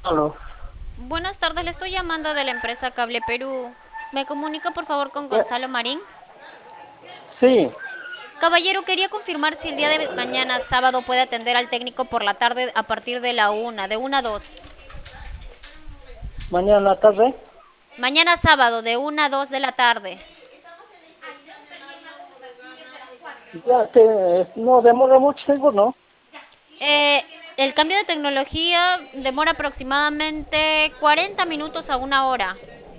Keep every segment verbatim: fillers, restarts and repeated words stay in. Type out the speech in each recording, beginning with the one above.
Aló. Buenas tardes, le estoy llamando de la empresa Cable Perú. ¿Me comunica por favor con Ya, Gonzalo Marín? sí, Caballero, quería confirmar si el día de mañana sábado puede atender al técnico por la tarde a partir de la una, de una a dos. mañana en la tarde. Mañana sábado, de una a dos de la tarde. Ya que no demora mucho, seguro, ¿no? Eh, el cambio de tecnología demora aproximadamente cuarenta minutos a una hora.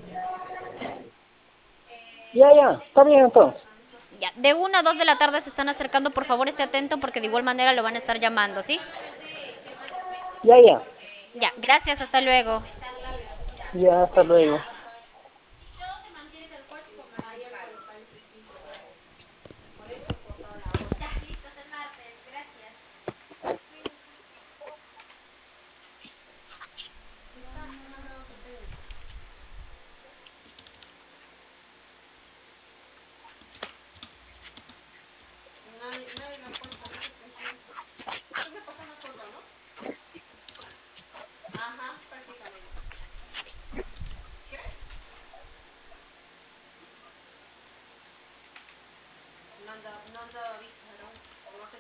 Ya, ya, está bien entonces. Ya, de una a dos de la tarde se están acercando, por favor esté atento porque de igual manera lo van a estar llamando, ¿sí? Ya, ya, Ya, gracias, hasta luego. ya, hasta luego.